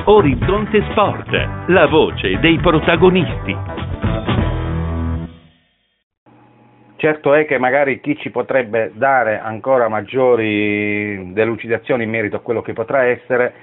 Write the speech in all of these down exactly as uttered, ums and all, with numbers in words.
Orizzonte Sport, la voce dei protagonisti. Certo è che magari chi ci potrebbe dare ancora maggiori delucidazioni in merito a quello che potrà essere,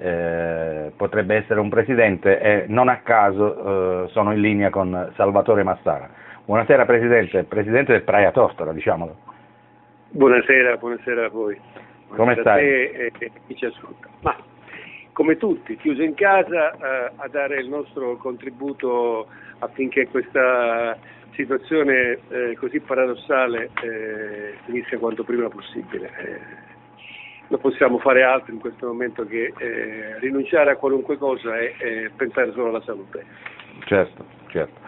eh, potrebbe essere un presidente, e non a caso eh, sono in linea con Salvatore Massara. Buonasera Presidente, Presidente del Praia Tortora, diciamolo. Buonasera, buonasera a voi. Buonasera Come stai? A te e a chi ci ascolta. Ma come tutti, chiuso in casa, eh, a dare il nostro contributo affinché questa situazione eh, così paradossale eh, finisca quanto prima possibile. Eh, non possiamo fare altro in questo momento che eh, rinunciare a qualunque cosa e, e pensare solo alla salute. Certo, certo.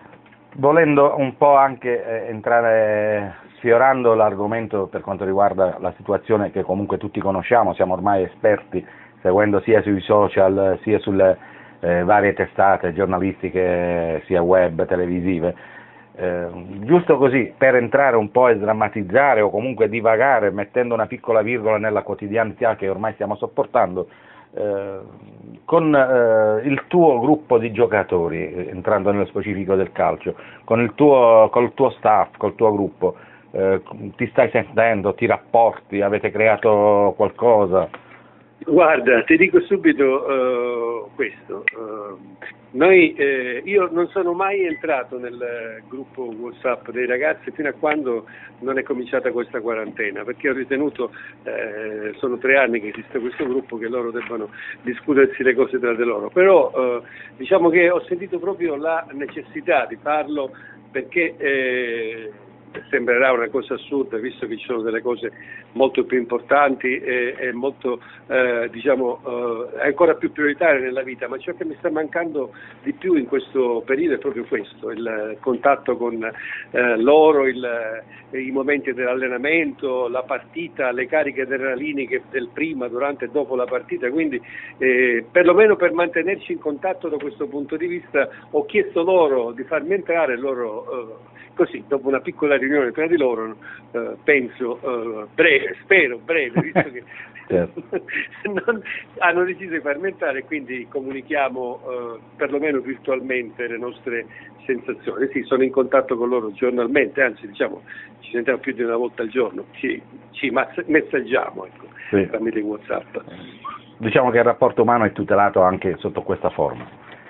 Volendo un po' anche eh, entrare, sfiorando l'argomento per quanto riguarda la situazione che comunque tutti conosciamo, siamo ormai esperti, seguendo sia sui social sia sulle eh, varie testate giornalistiche, sia web, televisive. Eh, giusto così, per entrare un po' e sdrammatizzare o comunque divagare, mettendo una piccola virgola nella quotidianità che ormai stiamo sopportando, eh, con eh, il tuo gruppo di giocatori, entrando nello specifico del calcio, con il tuo, col tuo staff, col tuo gruppo, eh, ti stai sentendo, ti rapporti, avete creato qualcosa? Guarda, ti dico subito uh, questo, uh, noi, eh, io non sono mai entrato nel gruppo WhatsApp dei ragazzi fino a quando non è cominciata questa quarantena, perché ho ritenuto, eh, sono tre anni che esiste questo gruppo, che loro debbano discutersi le cose tra di loro, però uh, diciamo che ho sentito proprio la necessità di farlo perché eh, sembrerà una cosa assurda, visto che ci sono delle cose molto più importanti e, e molto eh, diciamo eh, ancora più prioritarie nella vita, ma ciò che mi sta mancando di più in questo periodo è proprio questo, il contatto con eh, loro, il, i momenti dell'allenamento, la partita, le cariche adrenaliniche del prima, durante e dopo la partita, quindi eh, perlomeno per mantenerci in contatto da questo punto di vista ho chiesto loro di farmi entrare, loro eh, così, dopo una piccola riunione tra di loro, eh, penso, eh, breve, spero breve, visto che certo. non, hanno deciso di farmi entrare, quindi comunichiamo eh, perlomeno virtualmente le nostre sensazioni. Sì, sono in contatto con loro giornalmente, anzi diciamo ci sentiamo più di una volta al giorno, ci, ci messaggiamo, ecco, sì, tramite WhatsApp. Diciamo che il rapporto umano è tutelato anche sotto questa forma.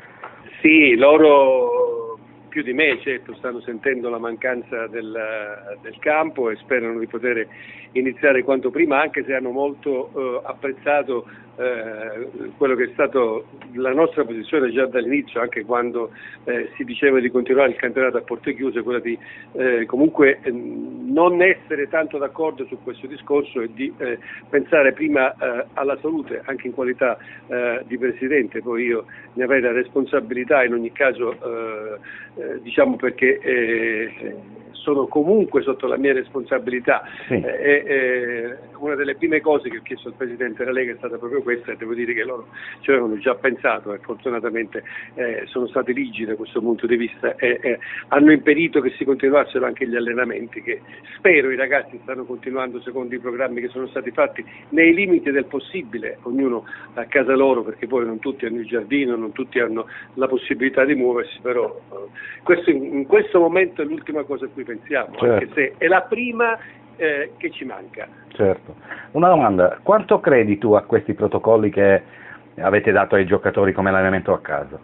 Sì, loro più di me, certo, stanno sentendo la mancanza del, del campo e sperano di poter iniziare quanto prima, anche se hanno molto eh, apprezzato eh, quello che è stato la nostra posizione già dall'inizio, anche quando eh, si diceva di continuare il campionato a porte chiuse, quella di eh, comunque eh, non essere tanto d'accordo su questo discorso e di eh, pensare prima eh, alla salute, anche in qualità eh, di Presidente. Poi io ne avrei la responsabilità in ogni caso, eh, eh, diciamo perché eh, sono comunque sotto la mia responsabilità. Sì. Eh, eh, una delle prime cose che ho chiesto al Presidente della Lega è stata proprio questa, e devo dire che loro ci avevano già pensato e fortunatamente eh, sono stati rigidi da questo punto di vista e eh, hanno impedito che si continuassero anche gli allenamenti, che spero i ragazzi stanno continuando secondo i programmi che sono stati fatti nei limiti del possibile, ognuno a casa loro, perché poi non tutti hanno il giardino, non tutti hanno la possibilità di muoversi, però eh, questo in, in questo momento è l'ultima cosa a cui pensiamo, certo, anche se è la prima eh, che ci manca. Certo. Una domanda, quanto credi tu a questi protocolli che avete dato ai giocatori come allenamento a casa?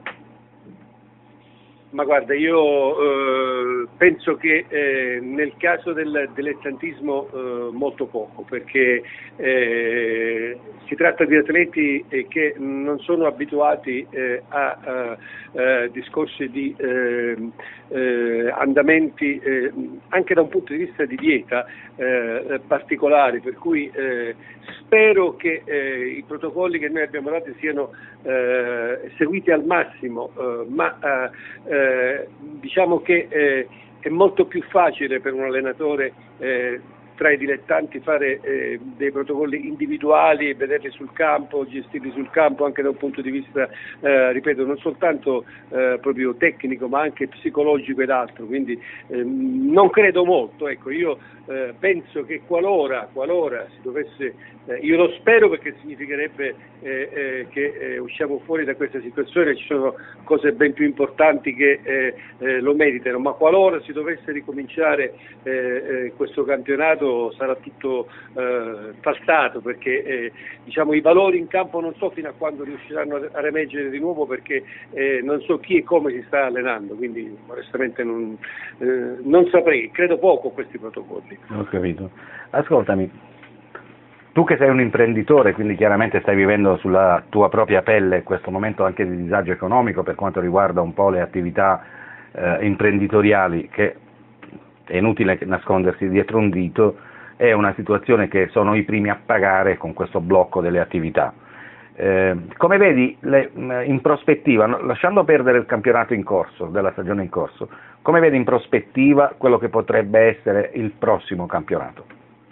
Ma guarda, io eh, penso che eh, nel caso del dilettantismo eh, molto poco, perché eh, si tratta di atleti eh, che non sono abituati eh, a, a, a discorsi di eh, eh, andamenti eh, anche da un punto di vista di dieta eh, particolari, per cui eh, spero che eh, i protocolli che noi abbiamo dato siano eh, seguiti al massimo, eh, ma eh, Eh, diciamo che eh, è molto più facile per un allenatore eh, tra i dilettanti fare eh, dei protocolli individuali e vederli sul campo, gestirli sul campo anche da un punto di vista, eh, ripeto, non soltanto eh, proprio tecnico ma anche psicologico ed altro, quindi eh, non credo molto, ecco, io eh, penso che qualora, qualora si dovesse, eh, io lo spero perché significherebbe eh, eh, che eh, usciamo fuori da questa situazione, ci sono cose ben più importanti che eh, eh, lo meritano, ma qualora si dovesse ricominciare eh, eh, questo campionato sarà tutto eh, falsato, perché eh, diciamo, i valori in campo non so fino a quando riusciranno a remergere di nuovo, perché eh, non so chi e come si sta allenando, quindi onestamente non, eh, non saprei, credo poco a questi protocolli. Ho capito. Ascoltami, tu che sei un imprenditore, quindi chiaramente stai vivendo sulla tua propria pelle questo momento anche di disagio economico per quanto riguarda un po' le attività eh, imprenditoriali, che è inutile nascondersi dietro un dito, è una situazione che sono i primi a pagare con questo blocco delle attività. Eh, come vedi le, in prospettiva, lasciando perdere il campionato in corso, della stagione in corso, come vedi in prospettiva quello che potrebbe essere il prossimo campionato?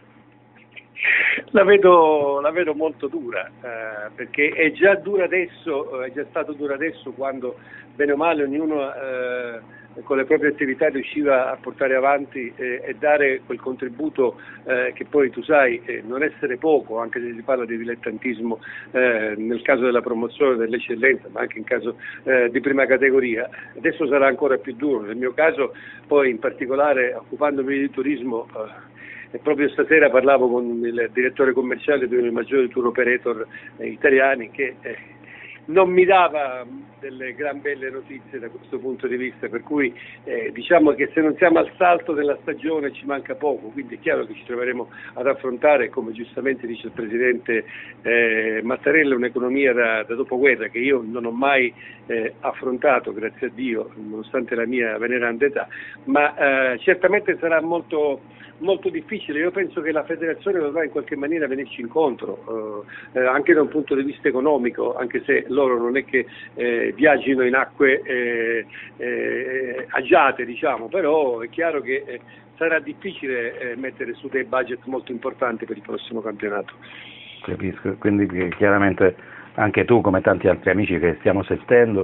La vedo, la vedo molto dura, eh, perché è già dura adesso, è già stato dura adesso quando bene o male ognuno eh, con le proprie attività riusciva a portare avanti eh, e dare quel contributo eh, che poi tu sai eh, non essere poco, anche se si parla di dilettantismo eh, nel caso della promozione dell'eccellenza, ma anche in caso eh, di prima categoria. Adesso sarà ancora più duro, nel mio caso poi in particolare occupandomi di turismo, eh, e proprio stasera parlavo con il direttore commerciale di uno dei maggiori tour operator eh, italiani che eh, non mi dava delle gran belle notizie da questo punto di vista, per cui eh, diciamo che se non siamo al salto della stagione ci manca poco, quindi è chiaro che ci troveremo ad affrontare, come giustamente dice il Presidente eh, Mattarella, un'economia da, da dopoguerra che io non ho mai eh, affrontato, grazie a Dio, nonostante la mia veneranda età, ma eh, certamente sarà molto molto difficile. Io penso che la federazione dovrà in qualche maniera venirci incontro, eh, anche da un punto di vista economico, anche se loro non è che eh, viaggino in acque eh, eh, agiate, diciamo, però è chiaro che eh, sarà difficile eh, mettere su dei budget molto importanti per il prossimo campionato. Capisco, quindi chiaramente anche tu, come tanti altri amici che stiamo sentendo,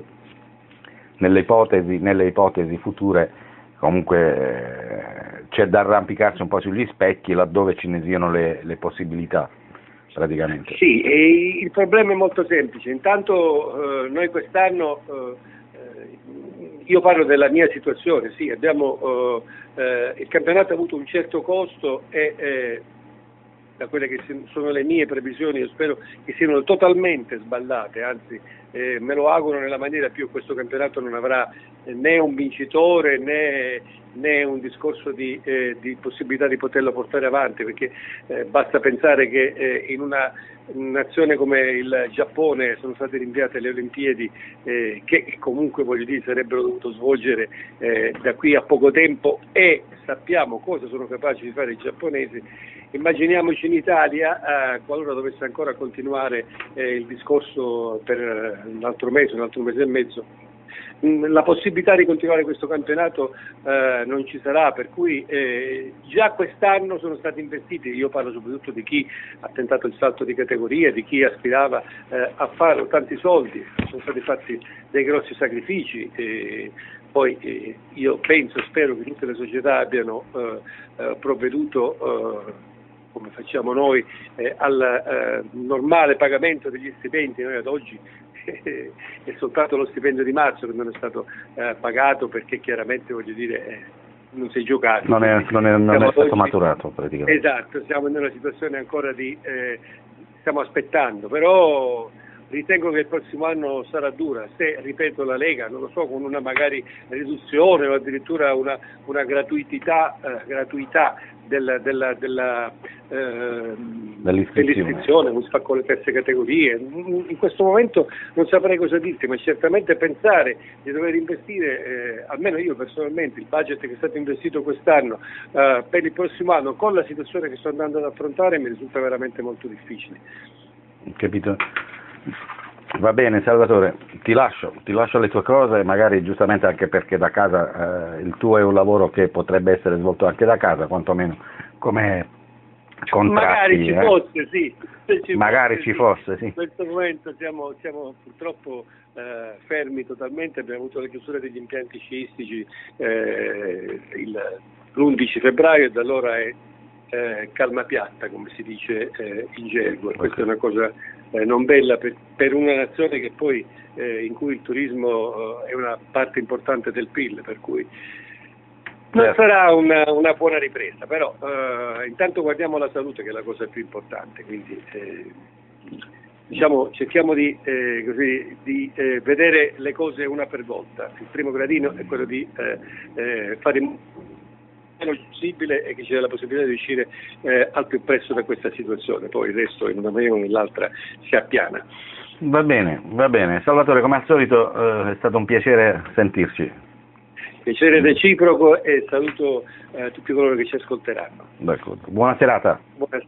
nelle ipotesi, nelle ipotesi future comunque eh, c'è da arrampicarsi un po' sugli specchi laddove ce ne siano le, le possibilità, praticamente. Sì, e il problema è molto semplice. Intanto eh, noi quest'anno, eh, io parlo della mia situazione, sì, abbiamo, eh, eh, il campionato ha avuto un certo costo e eh, da quelle che sono le mie previsioni io spero che siano totalmente sballate, anzi eh, me lo auguro nella maniera più. Questo campionato non avrà eh, né un vincitore né, né un discorso di, eh, di possibilità di poterlo portare avanti, perché eh, basta pensare che eh, in una nazione come il Giappone sono state rinviate le Olimpiadi eh, che comunque voglio dire sarebbero dovute svolgere eh, da qui a poco tempo, e sappiamo cosa sono capaci di fare i giapponesi. Immaginiamoci in Italia, eh, qualora dovesse ancora continuare eh, il discorso per un altro mese, un altro mese e mezzo, la possibilità di continuare questo campionato eh, non ci sarà, per cui eh, già quest'anno sono stati investiti, io parlo soprattutto di chi ha tentato il salto di categoria, di chi aspirava eh, a fare tanti soldi, sono stati fatti dei grossi sacrifici, e poi eh, io penso, spero che tutte le società abbiano eh, eh, provveduto eh, come facciamo noi eh, al eh, normale pagamento degli stipendi. Noi ad oggi eh, è soltanto lo stipendio di marzo che non è stato eh, pagato, perché chiaramente voglio dire eh, non si è giocato. Non è, non è, non è stato oggi, maturato praticamente. Esatto, siamo in una situazione ancora di, eh, stiamo aspettando, però ritengo che il prossimo anno sarà dura, se, ripeto, la Lega, non lo so, con una magari riduzione o addirittura una, una gratuità, eh, gratuità della, della, della, eh, dell'iscrizione, un spacco alle terze categorie. In questo momento non saprei cosa dirti, ma certamente pensare di dover investire, eh, almeno io personalmente, il budget che è stato investito quest'anno eh, per il prossimo anno, con la situazione che sto andando ad affrontare, mi risulta veramente molto difficile. Capito? Va bene Salvatore, ti lascio, ti lascio le tue cose, magari giustamente anche perché da casa eh, il tuo è un lavoro che potrebbe essere svolto anche da casa, quantomeno come contratti. Magari ci eh. fosse, sì. Se ci Magari fosse, ci sì. fosse, sì. In questo momento siamo, siamo purtroppo eh, fermi totalmente, abbiamo avuto la chiusura degli impianti sciistici eh, il, l'undici febbraio e da allora è eh, calma piatta, come si dice eh, in gergo. Okay. Questa è una cosa eh, non bella per, per una nazione che poi eh, in cui il turismo eh, è una parte importante del P I L, per cui non sarà una, una buona ripresa, però eh, intanto guardiamo la salute, che è la cosa più importante, quindi eh, diciamo cerchiamo di, eh, così, di eh, vedere le cose una per volta. Il primo gradino è quello di eh, eh, fare il meno possibile e che ci sia la possibilità di uscire eh, al più presto da questa situazione, poi il resto in una maniera o nell'altra si appiana. Va bene, va bene. Salvatore, come al solito eh, è stato un piacere sentirci. Piacere reciproco e saluto eh, tutti coloro che ci ascolteranno. D'accordo. Buona serata. Buona